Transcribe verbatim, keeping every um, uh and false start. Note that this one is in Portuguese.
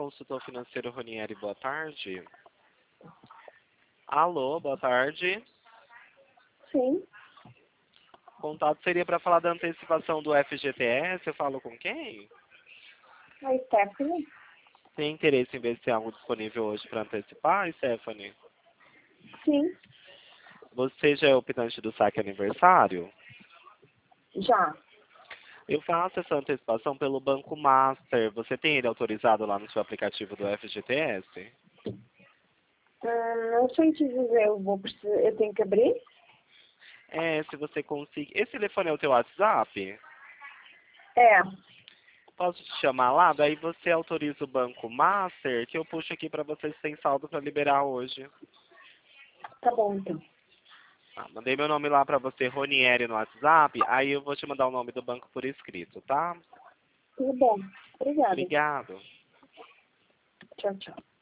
consultor financeiro Ronieri, boa tarde. Alô, boa tarde. Sim, O contato seria para falar da antecipação do F G T S. Eu falo com quem? a Stephanie. Tem interesse em ver se tem algo disponível hoje para antecipar, Stephanie? Sim, Você já é optante do saque aniversário? já. Eu faço essa antecipação pelo Banco Master. Você tem ele autorizado lá no seu aplicativo do F G T S? Hum, não sei te dizer, eu vou precisar, eu tenho que abrir? É, se você conseguir. Esse telefone é o teu WhatsApp? É, Posso te chamar lá? Daí você autoriza o Banco Master, que eu puxo aqui para vocês sem saldo para liberar hoje. tá bom então. Ah, mandei meu nome lá para você, Ronieri, no WhatsApp. Aí eu vou te mandar o nome do banco por escrito, tá? Tudo bom. Obrigada. Obrigado. Tchau, tchau.